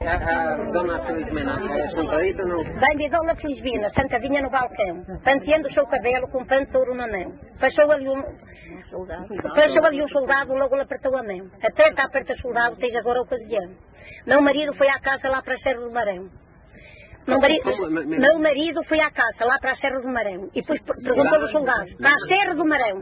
A dona Felizmina é sentadita ou não? Vem de dona Felizmina, sentadinha no balcão, penteando o seu cabelo com pano de ouro na mão. Passou ali um soldado, logo lhe apertou a mão. Aperta o soldado, tens agora a ocasião. Meu marido foi à casa lá para a Serra do Marão. Meu marido foi à casa lá para a Serra do Marão. E depois perguntou ao soldado, para a Serra do Marão.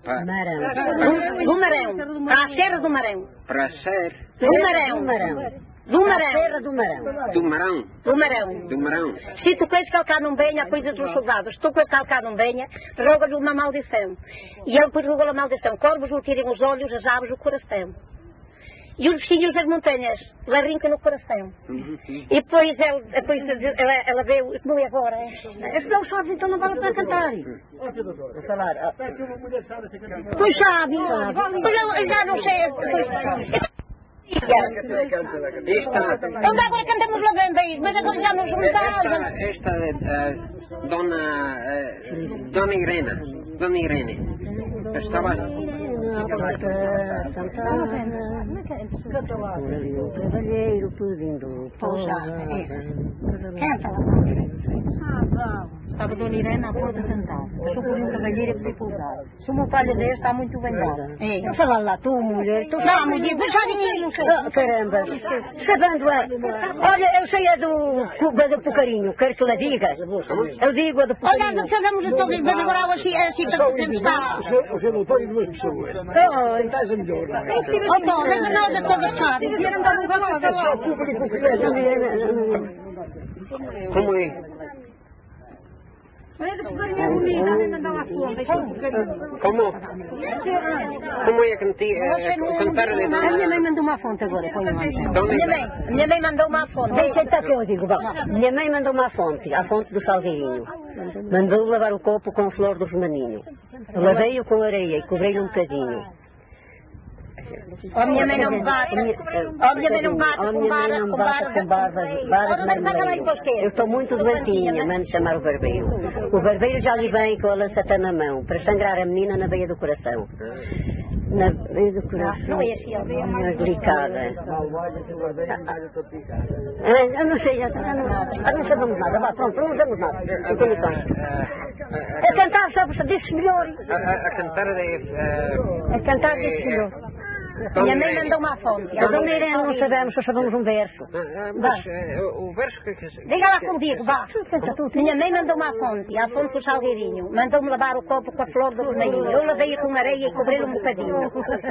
Do Marão. Para a Serra do Marão. Para a Serra? Do Marão. Do Marão. Do Marão. Do Marão. Do Marão. Se tu queres que ele cá não venha, a coisa dos soldados. Se tu queres que ele cá não venha, roga-lhe uma maldição. E ele depois rogou a maldição. Corvos lhe tirem os olhos, as aves o coração. E os bichinhos das montanhas lhe arrancam no coração. E depois ela veio, como é agora? Esse não sabe, então não vale para cantar. Pois sabe. Pois eu já não sei. Onde agora cantamos lavandeiros, mas agora já não juntamos. Esta é Dona Irene. Estava... Cavalheiro pedindo Canta lá. Estava Dona Irene à porta a cantar. Passou por um cavalheiro a pedir pousada. Se uma palha deste está muito bem dada. Não fala lá, tu mulher. Não, mulher, mas já ninguém não sei. Caramba. Sabendo olha, eu sei a do Pucarinho. Quero que la diga. Eu digo a do Pucarinho. Olha, sabemos de todos, mas agora assim está sempre está. O senhor não põe duas pessoas. Tentais a melhor. Então, lembra nós a todas sabem. Como é? Como é que cantar de Dona... A minha mãe mandou uma fonte agora. Minha mãe mandou uma fonte. Deixa estar que eu digo. Minha mãe mandou uma fonte, a fonte do Salgueirinho. Mandou lavar o copo com flor do romaninho. Lavei-o com areia e cobrei-lhe um bocadinho. A minha mãe não me bate. A minha mãe não me bate com barbas de marmeleiro. Eu estou muito doentinha, mando chamar o barbeiro. O barbeiro já lhe vem com a lançata na mão, para sangrar a menina na veia do coração. Na veia do coração. Delicada. Eu não sei, não sabemos nada. Vá, pronto, não sabemos nada. A cantar, sabe, disse melhor. A cantar A cantar disse melhor. Minha mãe mandou uma fonte. A Dona Irene não sabemos, só sabemos um verso. Mas o verso que... Diga lá comigo, vá. Minha mãe mandou uma fonte, a fonte do Salgueirinho. Mandou-me lavar o copo com a flor do romaninho. Eu lavei-a com areia e cobri-lhe um bocadinho.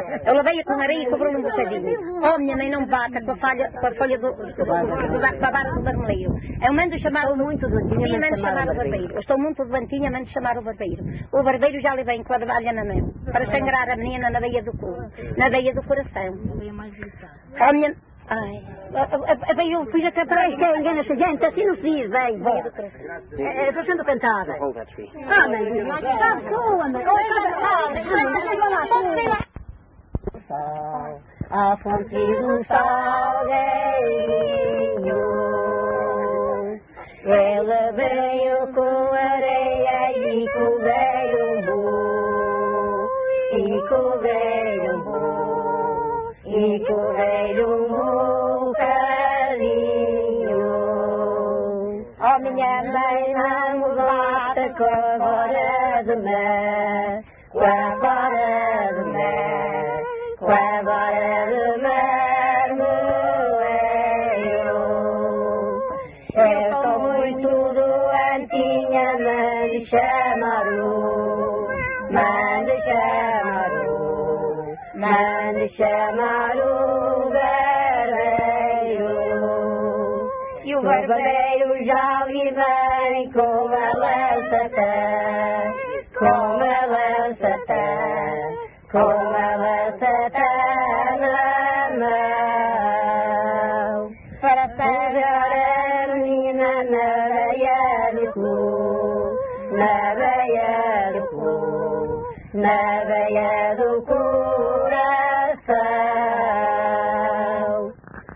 Oh, minha mãe não me bata com a folha da vara do barbeiro. Eu mando chamar o muito doentinha, mando chamar o barbeiro. Eu estou muito doentinha, mando chamar o barbeiro. O barbeiro já lhe vem com a navalha na mão, para sangrar a menina na veia do cu, na veia do coração. A minha... Ai, eu fiz até para aí, que engana-se gente, assim não se diz, bem. Estou sendo cantada. Mãe, está sua, mãe. A fonte do Salgueirinho, ela veio com areia e cobrei um burro, e cobrei um burro, e cobrei um bocadinho. Oh, minha mãe não me bate com a vara de mar, com a vara de mar, com a vara de marmoleiro. Eu estou muito doentinha, mande chamar o barbeiro. E o barbeiro já lhe vem com a lançata, na mão, para pegar a menina na veia do cu, na veia do coração.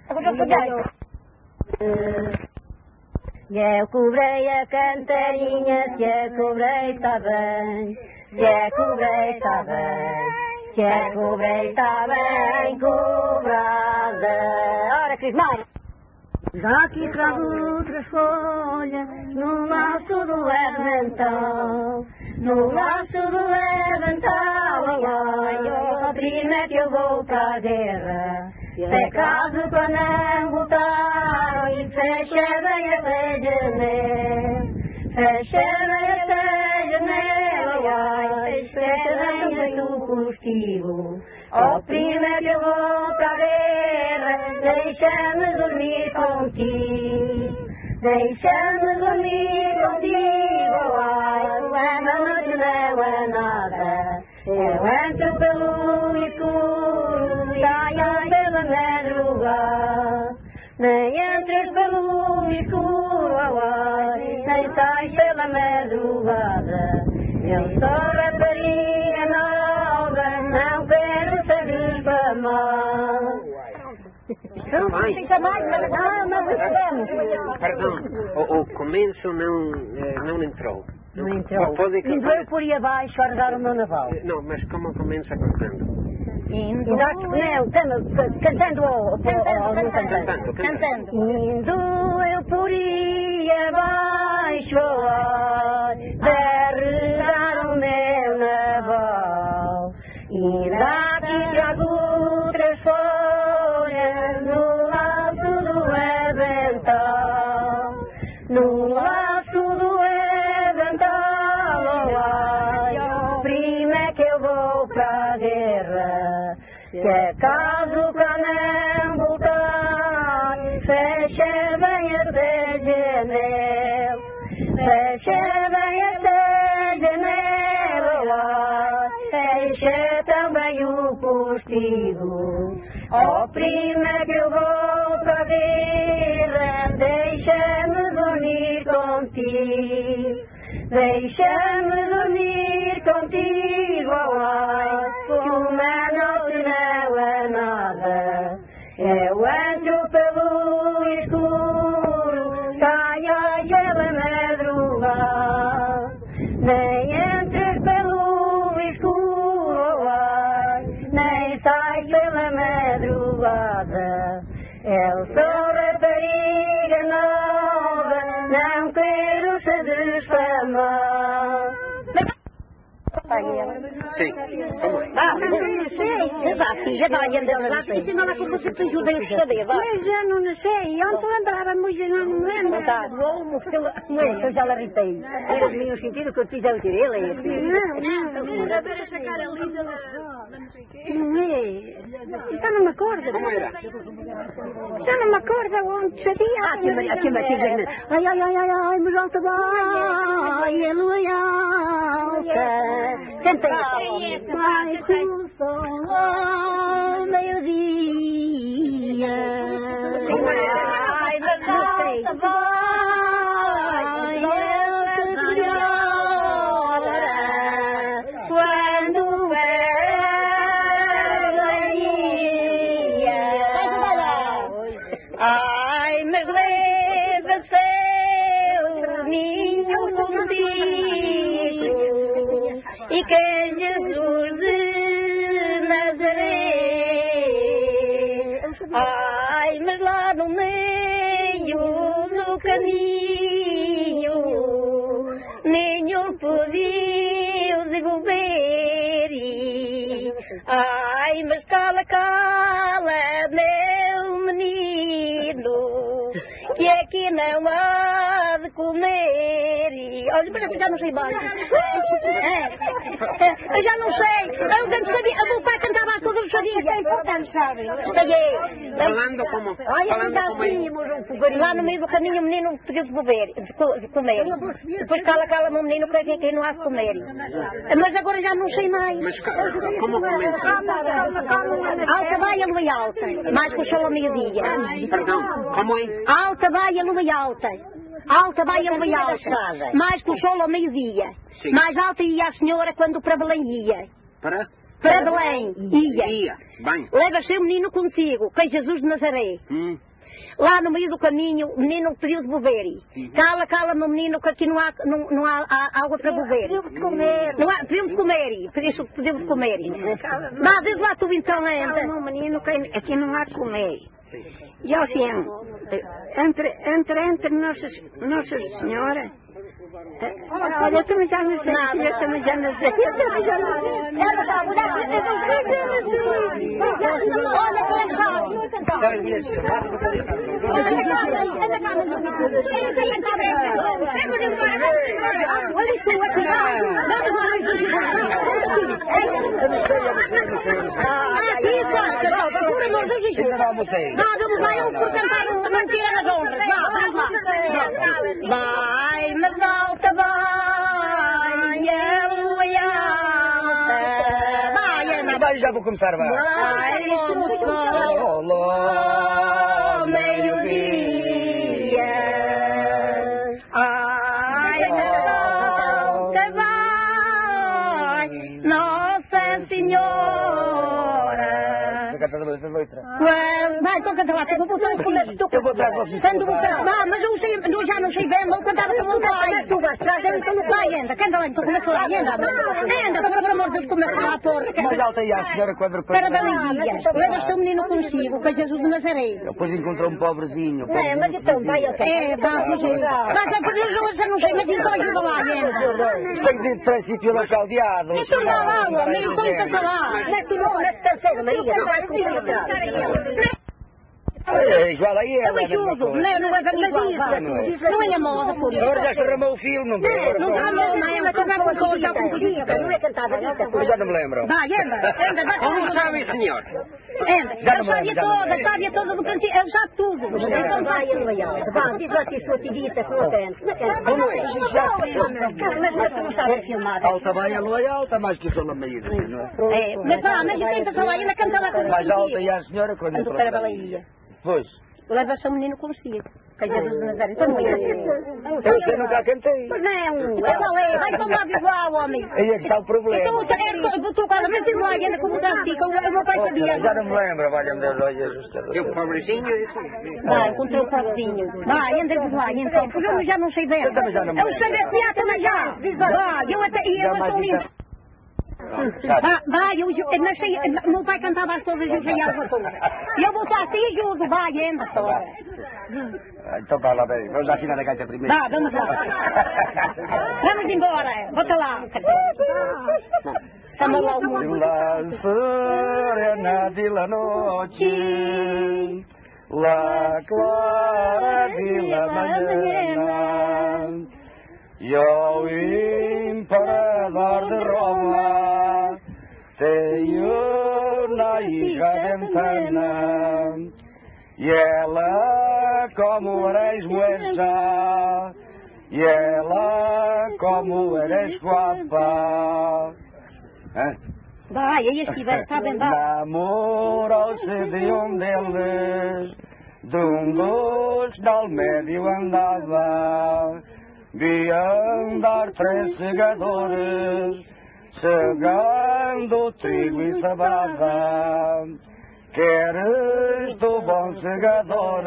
Eu cobrei a cantarinha, se a cobrei está bem, se a cobrei está bem, se a cobrei está bem cobrada. Ora, Crismar! Daqui trago outras folhas, no laço do Hermental. No laço do Hermental, ai, prima é que eu vou pra guerra. É caso para não voltar, e fecha bem essa janela. Fecha bem essa janela, ai, fecha bem o postigo. Ó prima é que eu vou pra guerra, deixa-me dormir contigo. Deixa-me dormir contigo, ai, a noite não é nada. Eu entro pelo escuro, saio pela madrugada. Nem entres pelo escuro, ai, nem sais pela madrugada. Eu sou rapariga nova, não quero ser difamada. Perdão, o começo não entrou. Não entrou. Indo eu por aí abaixo a rezar o meu naval. Não, mas como começa cantando? Cantando ou Cantando. Indo eu por aí abaixo a rezar o meu naval. E daqui trago três folhas no laço do Hermental. No laço do Hermental, ai, prima é que eu vou pra guerra. Se é caso pra não voltar, fecha bem essa janela. Fecha bem essa janela, fecha também o postigo. Ó prima que eu vou pra guerra, deixa-me dormir contigo. Deixa-me dormir contigo, ai, que uma noite não é nada. Eu entro pelo escuro, saio pela madrugada. Nem entres pelo escuro, ai, nem sais pela madrugada. Eu sou rapariga nova, não quero ser difamada. Sim, como é? Já vai andando lá, ensinou lá como você te ajuda a saber, vai. Mas eu não sei, eu não lembrava muito, eu não me lembro. Não, eu já larritei. Era o meu sentido que eu fiz ao tirei, é assim. Não. Era ver essa cara linda da não sei o quê. Não é. Já não me acordo. Como era? Já não me acordo onde sabia. Aqui me dizendo, ai, mas alta vai, aleluia, alta. Cantei. Ai, que som ao meio-dia. Ai, mas alta vai, alta melhora, quando ai, mas leva seu ninho contigo, e que é Jesus de Nazaré. Ai, mas lá no meio do caminho nenhum podia devolver. Ai, mas cala, meu menino, que aqui não há de comer. Olha, mas eu já não sei mais. Eu já não sei. Eu canto sabia. O meu pai cantava as coisas do sabia. Falando como é? Lá no meio do caminho o menino pediu de comer. Depois cala, meu menino, que aqui não há de comer. Mas agora já não sei mais. Mas como começa? Alta vai a lua alta, mais que o sol ao meio-dia. Perdão, como é? Alta vai a lua alta. Alta vai a lua alta, mais que o sol ao meio-dia. Sim. Mais alta ia a senhora quando para Belém ia. Para? Para Belém ia. Ia, bem. Leva seu menino contigo, que é Jesus de Nazaré. Lá no meio do caminho, o menino pediu de beber. Cala, meu menino, que aqui não há água para beber. Pediu de comer. Pediu de comer. Pediu de comer. Mas diz lá tu então, meu menino, que aqui não há de comer. E assim, Entre Nossa Senhora. Olha, eu também já não sei. Eu também já não sei. Vai, mas alta, vai, aleluia, Vai, já vou começar, vai. vai, Olá, meio-dia, ai, mas alta, vai, Nossa Senhora. Vai, estou a cantar lá, eu vou fazer Eu vou dar vocês. mas eu já não sei bem, vou cantar com o meu pai. Tu vais trazer, então não vai, anda, canta lá, então começa lá, anda, por amor de Deus, começa lá, porra. Mas alta aí à senhora quando Para Balidia, levas teu menino consigo, que é Jesus de Nazaré. Depois encontrou um pobrezinho. Mas então vai, eu É, mas é porque eu já não sei, mas então ajuda lá, anda. Tenho de princípio não caldeado. Então dá lá, homem, eu estou em casa lá. Mas tu não começas terceira, Maria, não vais comigo. É igual aí Eu ela. ajudo, não é para mim igual, não é a moda, por isso. Agora já se ramou o fio, não deu? Não ramou, não, mas como é que eu já comprei? Não é cantada, Eu já não me lembro. Vai, anda, vai. Como sabe, senhor? Anda, eu sabia toda do cantinho, eu já tudo. Então vai, vai, diz lá que sua tirita, sua crente. Como é? Mas tu não sabes filmar. Alta vai a loia alta, mais que sou na meia, não é? É, mas vá, mas tenta falar, ainda canta lá com o Mais alta e a senhora quando Ando para a Balaia. Pois. Leva seu menino consigo. Que é Jesus de Nazaré. Então não é Eu nunca cantei. Mas não, vai tomar igual, homem. Aí é que está o problema. Então, tu cara, mas diz lá, ainda como está assim, o meu pai sabia. Já não me lembro, valha-me Deus, olha Jesus. E o pobrezinho? Vai, encontrou o pobrezinho. Vai, anda diz lá, então, porque eu já não sei bem. Eu também já não me Eu lembro. sei ver se há também já. Vai, eu estou lindo. Vai, eu nasci, meu pai cantava as coisas e eu saía alguma coisa. E eu vou estar assim e ajudo, vai, anda só. Então vai lá, bem. Vamos afinar a gaita primeiro. Vá, vamos lá. Vamos embora, bota lá. Chama lá o mundo. La serena de la noche, la clara de la mañana, y o emperador de Roma, tem uma hija ventana, e ela como eres moça, e ela como eres guapa. Vai, aí estiver, está bem, vai. Namorou-se de um deles, de um dos ao médio andava, vi andar 3 segadores, segando trigo e cevada. Queres do bom segador,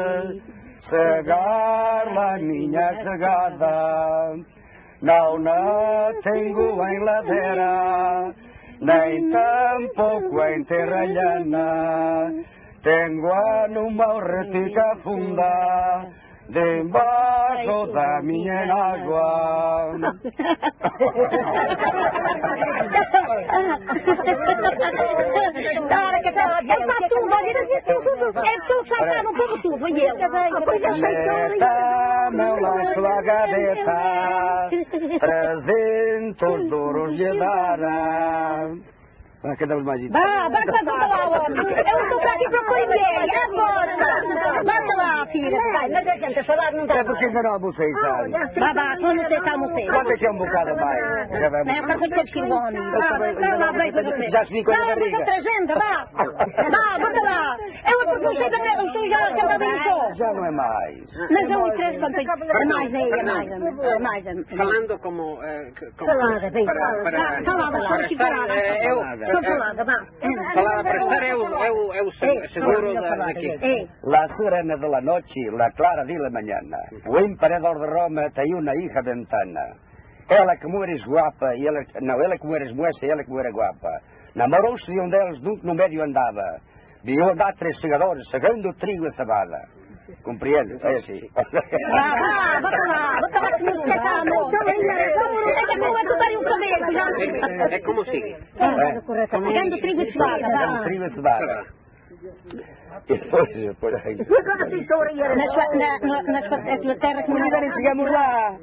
segar lá minha segada? Não tenho em ladeira, nem tampouco em terralhana. Tenho numa retica funda, debaixo da minha água. Meta-me lá sua gaveta, 300 duros lhe dará. Cantamos mais isso. Vá, bota lá, homem. Eu estou aqui para comer, é agora. Bota lá, filha. Mas a gente a falar não dá. É porque ainda não almocei, sabe? Vá, quando você está almoçando. Quanto é que é um bocado mais? Já vai Não, para coisa que o homem. Já se com a barriga. Não, trazendo, vá. Vá, bota lá. Eu porque eu estou já cantando em só. Já não é mais. Mas eu e 3 quanto é mais. Falando como... Salada, bem. Salada, só que salada. Salada, vá. Falada para estar é o seguro daqui. La serena de la noche, la clara de la mañana. O emperador de Roma tem uma hija ventana. Ela como eres guapa, e ela... Não, ela como eres moça e ela como era guapa. Namorou-se de um deles, nunca no médio andava. Viu andar 3 segadores, segando o trigo e a cevada. Compreende? É assim. Bota lá, que não esqueça, amor. É que não é tu daria um comer, É como sigue. Pegando trigo de cevada. Dando trigo de cevada. E depois, por aí. Na terra que não Chegamos lá.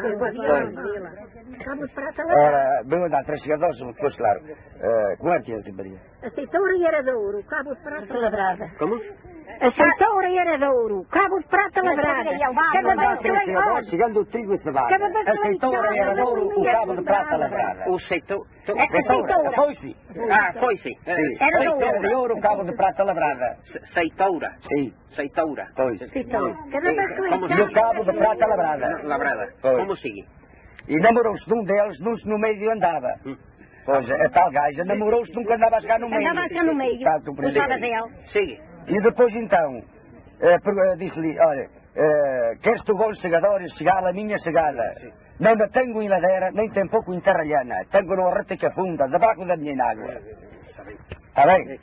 Ora, bem andar, 3 chegadores, depois, claro. Como é que é, Maria? Aceitou e era de ouro, cabo de prata lavrada. Como? Aceitou e era de ouro, cabo de prata lavrada. Cada vez que vem, olha, Chegando o trigo e cevada. Cada vez que vem Aceitou cá, era de ouro, o cabo de prata lavrada. lavrada. O seitor. Aceitora. Foi-se. Foi-se. Era de ouro. Era de ouro, o cabo de prata lavrada. Seitoura. Sim, Seitoura. pois. Cada vez que vem E o cabo de prata lavrada. Labrada. Pois. Como sigue? E namorou-se de um deles, no meio andava. Pois, a tal gaja namorou-se, nunca andava a chegar no meio. Andava a chegar no meio. Tá, tu Usava dela. Sigue. E depois então, disse-lhe, olha, queres tu bons segadores, chegar a minha chegada? Não me tenho em ladeira, nem tem pouco em terralhana. Tenho no rete que afunda, debaixo da minha água. Está bem?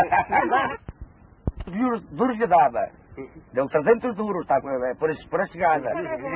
Duros lhe dava. Deu 300 duros, tá, por a chegada.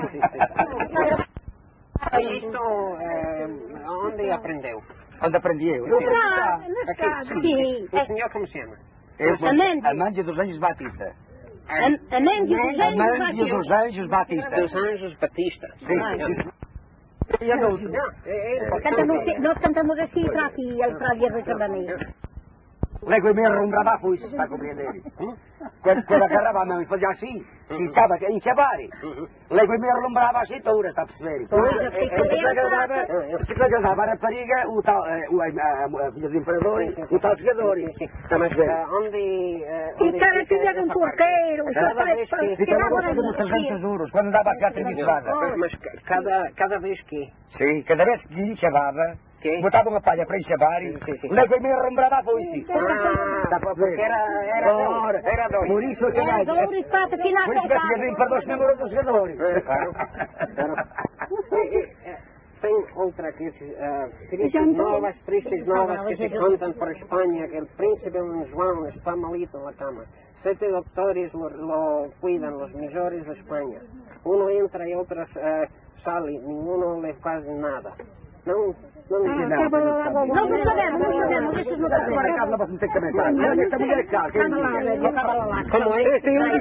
Isto, onde aprendeu? Onde aprendi eu? Sim. O senhor como se chama? Amândio dos Anjos Batista. Amândio Amândio dos Anjos Batista. Dos Anjos Batista. Sim. E a outra? Nós cantamos assim para aqui, ele para ali a recamaneira. Lego e me arrumbrava a foice, está a compreender? Quando agarrava a mão e fazia assim, e estava a enxabar. Lego e me arrumbrava a cintura, está a perceber? Eu fico agradava a rapariga, a filha do imperador, o tal segador. Está a perceber? E cara tinha de um porqueiro, Ficava com 300 duros, quando andava a chegar tributada. Mas cada vez que... Sim, cada vez que enxabava, botava uma palha para enxabar e lego e me arrumbrava a foice. Está a perceber? Era dois. Por isso eu chamei. Ouro e prata, que lá Por isso que a filha do imperador se namorou dos segadores. Tem outra que tristes novas que se contan por España, que el príncipe Don Juan está malito en la cama. 7 doctores lo cuidan, los mejores de España. Uno entra y otro sale, ninguno le hace nada. Não sabemos, isso não sabemos. Como é?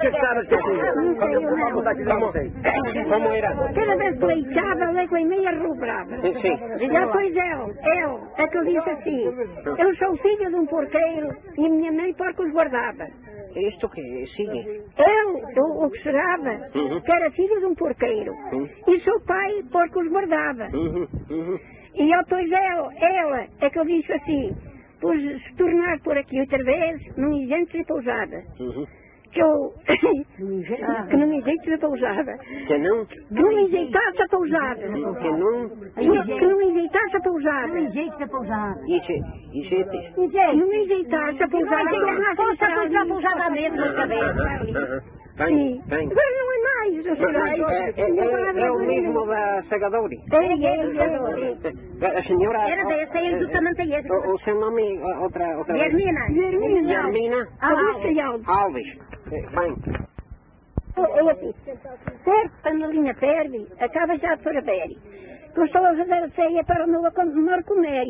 Como era? Cada vez que leitava, lego e meia rubrava. E depois eu, é que eu disse assim, eu sou filho de um porqueiro e a minha mãe porcos guardava. Isto que sigue? Eu observava que era filho de um porqueiro e seu pai porcos guardava. E depois ela é que eu disse assim, pois se tornar por aqui outra vez, não me gente de pousada. Que não me jeito de pousada. Que não me jeitasse a pousada. Que não me jeitasse a pousada. Não me jeitasse a pousada. Não me jeitasse a pousada. Posso a pousada mesmo outra vez. Vem. Agora não é mais. É o mesmo da Segadori. A senhora... Era dessa, é justamente esse. O seu nome, outra vez? Germina. Alves. Bem. Eu assim, certo, panelinha ferve, acaba já de ferver. Eu estou a fazer a ceia para o meu comer.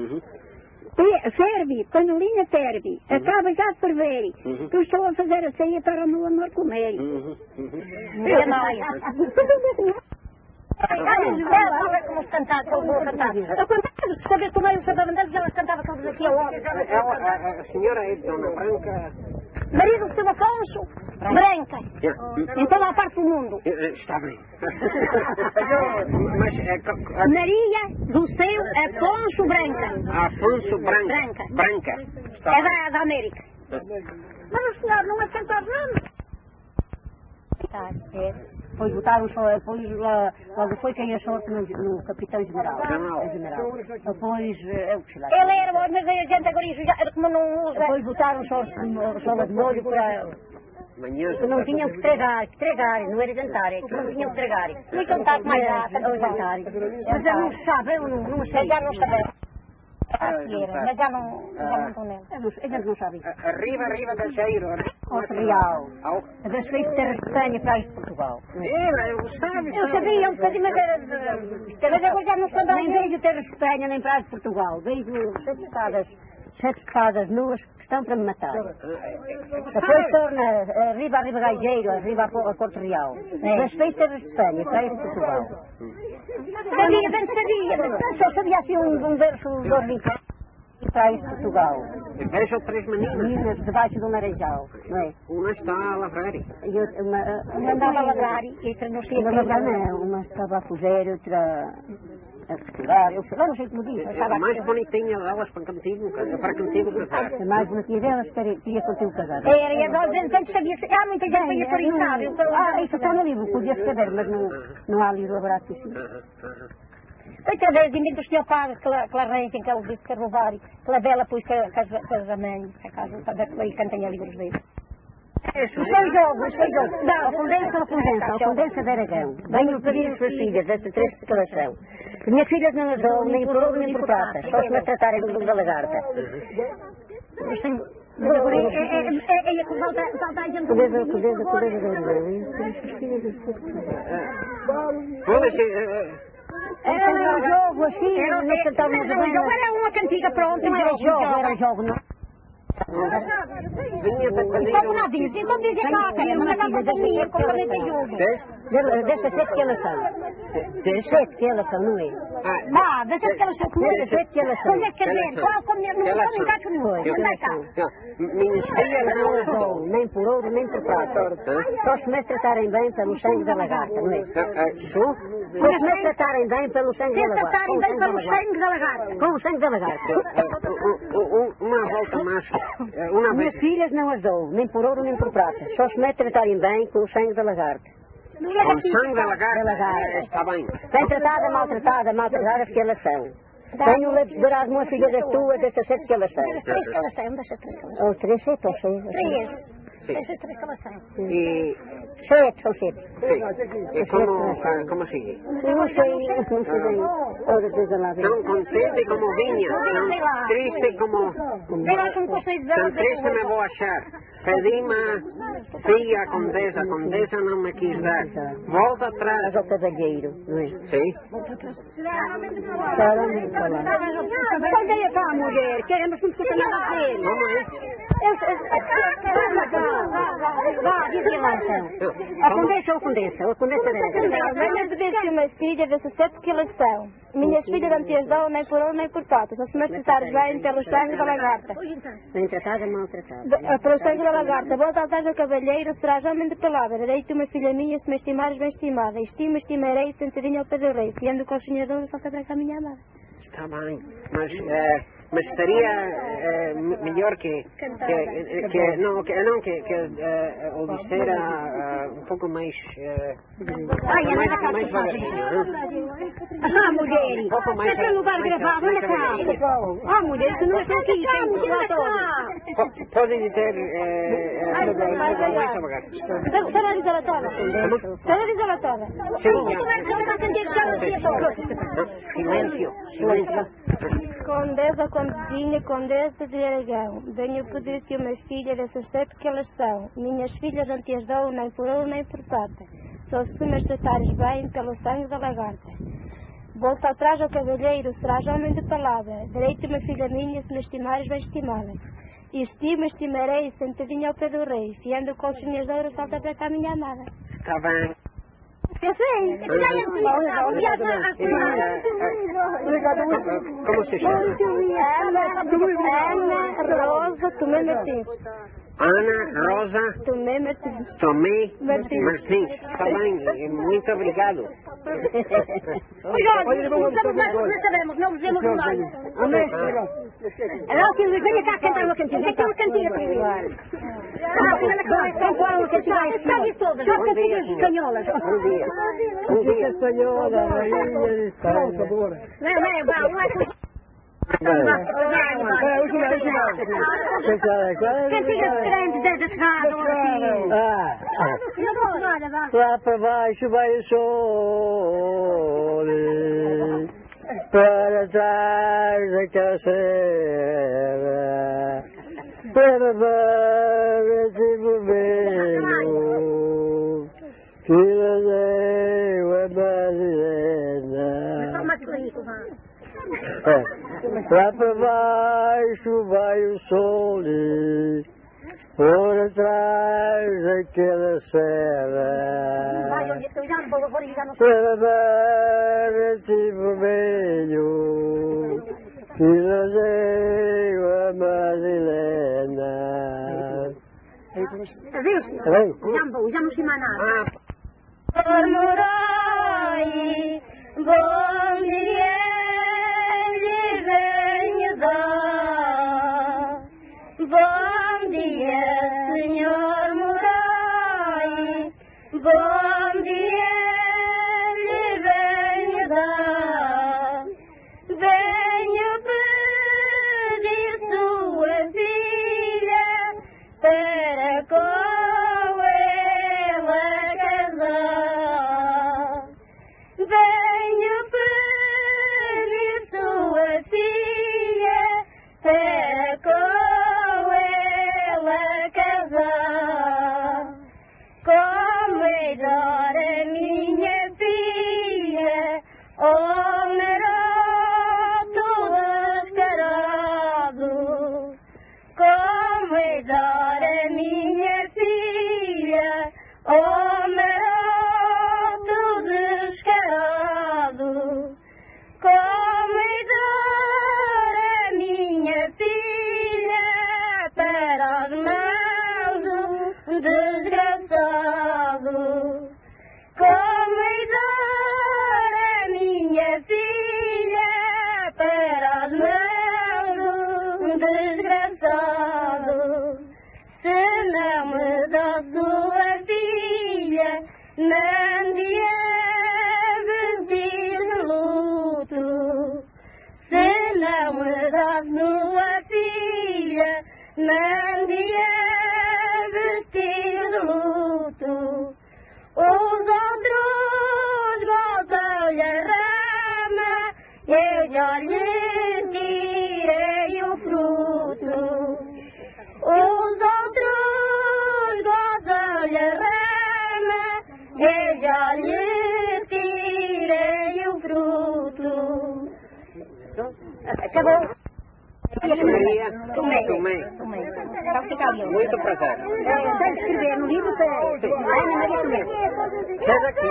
Ferve, panelinha ferve, acaba já de ferver. Eu estou a fazer a ceia para o meu amor comer. Olha mais. Olha como se cantava, como vou cantar. Eu cantava, saber como eu sabia bandeira, elas cantavam todas aqui ao lado. A senhora é Dona Branca... Marido do seu Afonso, Branca, em toda a parte do mundo. Está bem. Maria do seu Afonso Branca. Afonso Branca. É da América. Mas o senhor não é cantar nada. Pois botaram só, depois logo foi quem achou que no capitão-general. Depois, ele era bom, mas a gente agora isso como não usa. Depois botaram só de molho para... Que não tinham que entregar, não era jantar, é que não tinham que entregar. Não cantar mais nada, ou jantar. Mas eu não sabe, eu não sei. Já não sabemos. Mas já não estão nela. A gente não sabe. Arriba da Jairo, né? Outro real. A das feitas de terras de Espanha para de Portugal. Eu sabia. Eu sabia, um bocadinho, mas agora já não estou nem vejo terras de Espanha nem para de Portugal. Vejo 7 espadas nuas que estão para me matar. Depois torna arriba Gageiro, arriba a Porto Real. Das feitas de Espanha para de Portugal. Sabia. Só sabia assim um verso do Ricardo. Para de Portugal. Vejo 3 meninas. Debaixo do laranjal, não é? Uma está a lavrar. Uma andava a lavrar e outra não sei. Uma estava a cozer, outra a costurar. Eu não sei como diz. A mais bonitinha delas para contigo casar. A mais bonitinha delas queria contigo casar. Era, e agora tanto sabia. Há muita gente que ia por isso. Isso está no livro, podia escrever, mas não há livro agora aqui. Outra vez, de mim do senhor paga que la arranjem, que ele disse que roubar, que la vela pôs que a mãe, que a casa, que cantem a livros dele. Os seus jogos. Não, a condensa de Aragão. Venho pedir as suas filhas, estas 3 de escalação. Minhas filhas não as dou, nem por ouro, nem por prata. Só se me tratarem de da lagarta. Era um jogo assim, não cantávamos bem. Era uma cantiga pronta, não era jogo, não. Vinha da Como dizem, então dizem cá, que é uma casa da minha, como também tem jogo. Dessas 7 que elas são. 7 que elas são, não é? Dessas que elas são. Dessas 7 que elas são. Como é que quer dizer? Qual como é? Não encaixo nenhum. Anda cá. Minhas filhas não as dou, nem por ouro, nem por prata. Só se me tratarem bem pelo sangue da lagarta, não é? Só se me tratarem bem pelo sangue da lagarta. Se tratarem bem pelo sangue da lagarta. Com o sangue da lagarta. Uma volta mais. Minhas filhas não as dou, nem por ouro, nem por prata. Só se me tratarem bem com o sangue da lagarta. Com sangue da lagarta? Está bem. Bem tratada, maltratada, que elas são. Tenho leite dourado, uma filha das tuas, dessas 7 que elas são. Das 3 que elas têm, dessas 3 que elas têm. Ou 3, 7 ou 6. 3. Dessas 3 que elas têm. E... 7 ou 7. E como assim? Não sei bem. Outra coisa lá. Tão contente como vinha. Tão triste como... Tão triste me vou achar. Pedi-me filha a condessa não me quis dar. Volta atrás. Mas ao cavalheiro, não é? Sim. Claramente falar. Onde está a mulher? Queremos que nos conta nada a dizer. Vá, diz lá então. A condessa ou condessa? A condessa dela. Venha pedir que uma filha dessas 7 que elas são. Minhas filhas não te as dão nem por ouro nem por prata. Só se me tratares bem pelo sangue da lagarta. Bem tratada, maltratada. Pelo sangue da lagarta. Volta atrás do cavalheiro, serás homem de palavra. Dei-te uma filha minha, se me estimares bem estimada. Estimarei sentadinho ao pé do rei. Fiando com os sonhadores, só para a minha amada. Está bem, mas seria melhor que o disser um pouco mais mais vaguinho. Mulher, Um pouco mais é lugar gravado, olha cá. Mulher, isso não é aqui, tem pode dizer mais devagar. Será dizer a toda? Será dizer a toda? Silêncio. Condessa de Aragão, venho pedir que uma filha dessas 7 que elas são. Minhas filhas não te as dou nem por ouro nem por prata. Só se me tratares bem pelo sangue da lagarta. Volta atrás ao cavalheiro, serás homem de palavra. Darei-te uma filha minha, se me estimares bem estimada. E estimarei, sentadinho ao pé do rei. Fiando com os chinhas de ouro, salta para cá a minha amada. Está bem. Eu sei. Como se chama? Ana Rosa Tomé Martins. Ana Rosa Tomé Martins. Tomé Martins. Está bem, muito obrigado. Não sabemos, não dizemos nada. Agora que venha cá cantar uma cantiga. Aqui uma cantiga para mim. Uma cantiga Sabe todas. Só cantigas espanholas. Bom dia. Música espanhola, rainha de Espanha. Não é coisa. Cantigas grandes da chegada. Lá para baixo vai o sol. para trás daquela serra, para ver esse vermelho, que ladeu a Madalena. Lá para baixo vai o sol, por atrás daquela serra, para ver esse vermelho, que ladeu a Madalena. Adeus, já não sei mais nada. Morai, bom dia, lhe venho dar. Bom dia, senhor Morai, bom dia, lhe venho dar. Venho pedir sua filha para com ela casar. Venho pedir sua filha para com ela casar. Como idar a minha filha, oh maroto descarado. Como idar a minha filha, oh maroto descarado. Como idar a minha filha para as mãos do desgraçado. Como idar a minha filha para as mãos do desgraçado. Se não me dá sua filha, mande vestir de luto. Se não me dá sua filha, mande vestir de luto. Os outros gozam-lhe a rama, eu já lhe tirei o fruto. Os outros gozam-lhe a rama, eu já lhe tirei o fruto. Acabou. Tomei. Muito prazer. Tem que escrever no livro para Ana Maria Tomé. Fez aqui.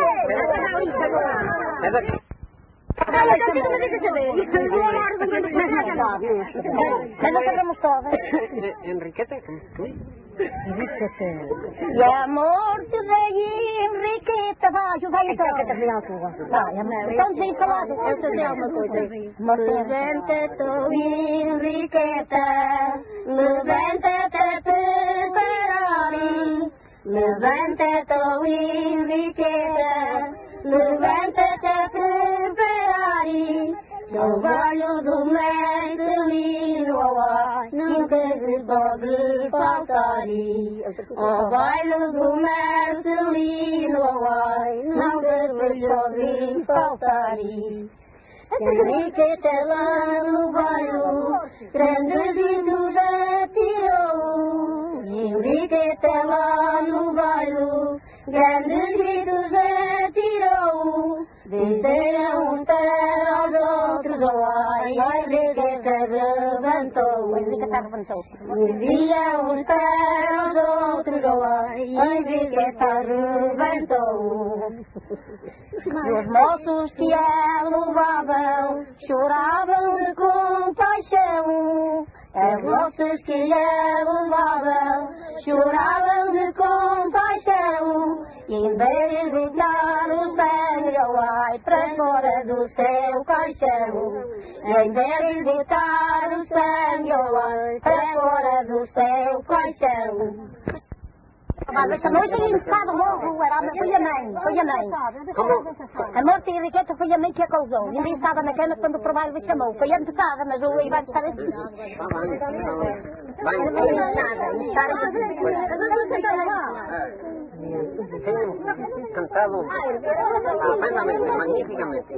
Mas não sabemos todas. Enriqueta, como tu? E a morte da Henriqueta, vai então. Então deixa falado. Eu sei alguma coisa. Levanta-te, Henriqueta, levanta-te a preparar. Levanta-te, Henriqueta, levanta-te a preparar. O valho do Marcelino, nunca lhe pode faltar. O valho do Marcelino, nunca lhe pode faltar. Henriqueta lá no bairro, grandes ídolos atirou. Henriqueta lá no bairro, grandes gritos atirou. Disseram uns para aos outros, oh ai, a Henriqueta levantou. Diziam uns para aos outros, oh ai, a Henriqueta levantou. Os moços que a levavam choravam de compaixão. As moças que a levavam choravam de compaixão. E em vez de gritar o sangue, oh ai, para fora do seu caixão. Em vez de gritar o sangue, oh ai, para fora do seu caixão. Esta noite ele estava logo, foi a mãe. A morte de Henriqueta foi a mãe que a causou. Ainda estava na cama quando o trabalho me chamou. Foi antecada, mas o Ivan estava assim. Não Tem cantado estupendamente, magnificamente.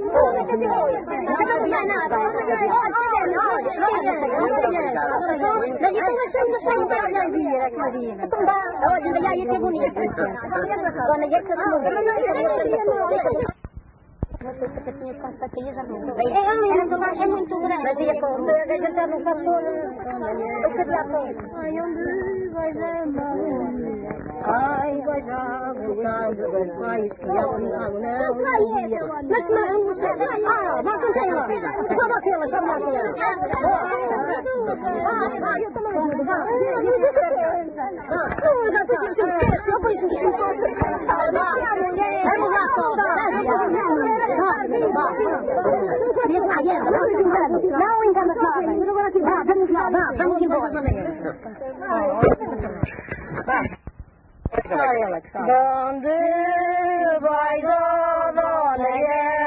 É muito grande. Mas ia com a gente já não sabe o que já foi. Ai, onde vais a Maria? Ai, vais a voltar dos pais que já não. Mas não, não contei lá. Só daquela, só daquela. Eu também ajudo. Não, já estou sem esquece. Eu vejo que vamos lá, não engana vamos embora. Onde vai a dona